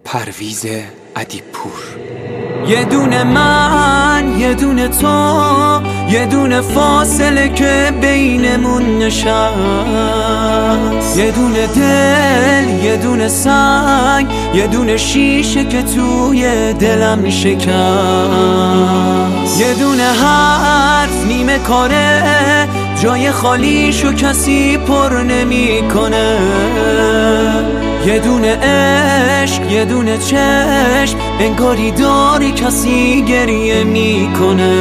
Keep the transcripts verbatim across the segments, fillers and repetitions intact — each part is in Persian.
پرویز ادیب‌پور. یه دونه من، یه دونه تو، یه دونه فاصله که بینمون نشست، یه دونه دل، یه دونه سنگ، یه دونه شیشه که توی دلم شکست، یه دونه حرف نیمه کاره جای خالیشو کسی پر نمیکنه، یه دونه عشق، یه دونه چشم انگاری داری کسی گریه میکنه.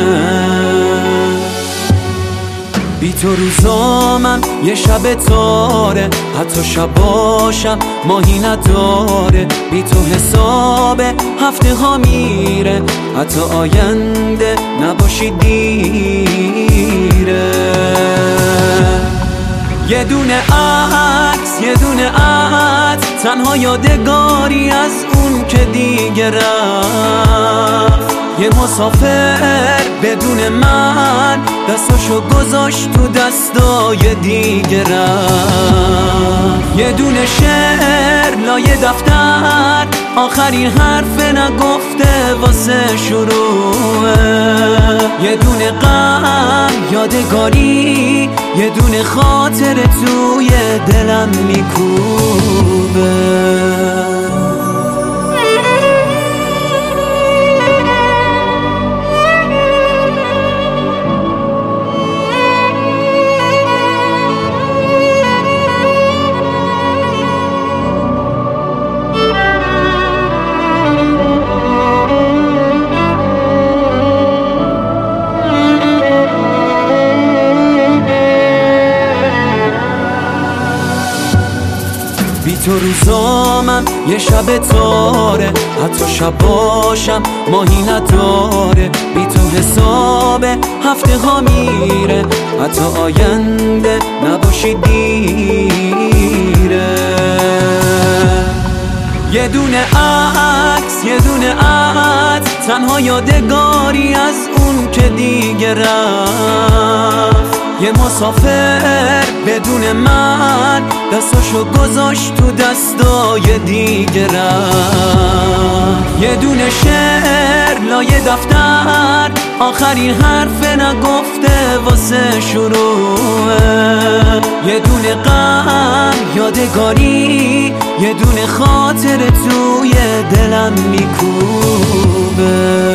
بی تو روزامم یه شب تاره، حتی شباشم ماهی نداره، بی تو حساب هفته ها میره، حتی آینده نباشی دیره. یه دونه عکس، یه دونه عطر، تنها یادگاری از اون که دیگه رفت، یه مسافر بدون من دستاشو گذاشت تو دستای دیگه رفت. یه دونه شعر لایه دفتر، آخرین حرف نگفته واسه شروعه، یه دونه غم یادگاری، یه دونه خاطر توی دلم میکوبه. بی تو روزامم یه شب تاره، حتی شباشم ماهی نداره، بی تو حساب هفته ها میره، حتی آینده نباشی دیره. یه دونه عکس، یه دونه عطر، تنها یادگاری از اون که دیگه رفت، یه مسافر بدون من دستاشو گذاشت تو دستای دیگه رفت. یه دونه شعر لایه دفتر، آخرین حرف نگفته واسه شروعه، یه دونه غم یادگاری، یه دونه خاطر توی دلم میکوبه.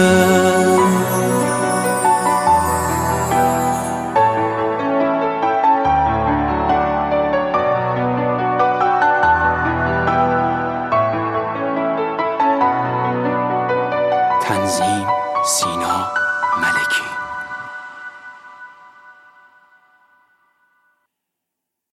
تنظیم سینا ملکی.